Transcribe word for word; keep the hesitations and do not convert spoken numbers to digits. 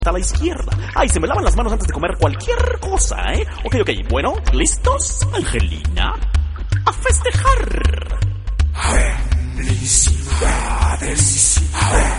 a la izquierda. Ay, se me lavan las manos antes de comer cualquier cosa, ¿eh? Ok, ok, bueno, ¿listos, Angelina? ¡A festejar! Felicidades.